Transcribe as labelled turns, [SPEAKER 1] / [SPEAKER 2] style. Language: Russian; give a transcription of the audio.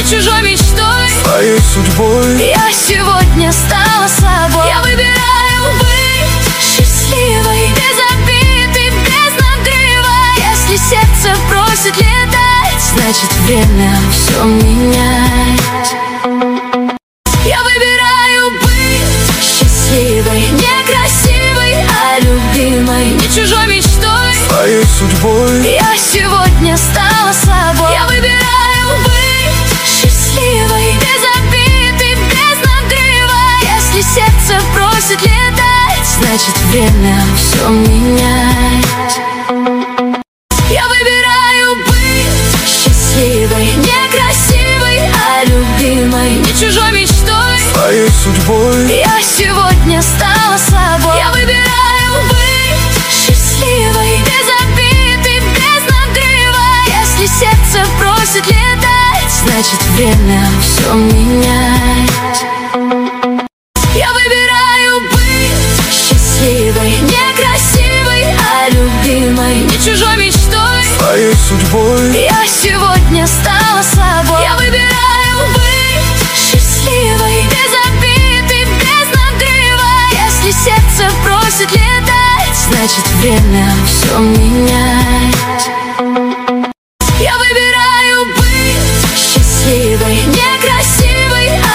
[SPEAKER 1] чужой мечтой,
[SPEAKER 2] твоей судьбой.
[SPEAKER 1] я сегодня стала собой. Я выбираю быть счастливой, без обид и без надрыва. Если сердце просит летать, значит время все менять. Я выбираю быть счастливой, не красивой, а любимой, не чужой мечтой,
[SPEAKER 2] твоей судьбой.
[SPEAKER 1] я сегодня стала собой. Я выбираю быть счастливой, без обид и без надрыва. Если сердце просит летать, значит время все менять. Я выбираю быть счастливой, не красивой, а любимой, не чужой мечтой,
[SPEAKER 2] твоей судьбой.
[SPEAKER 1] я сегодня стала собой. Я выбираю быть счастливой, без обид и без надрыва. Если сердце просит летать, значит время все менять. Я выбираю быть счастливой, не красивой, а любимой, не чужой мечтой,
[SPEAKER 2] твоей судьбой.
[SPEAKER 1] я сегодня стала собой. Я выбираю быть счастливой, без обид и без надрыва. Если сердце просит летать, значит время все менять.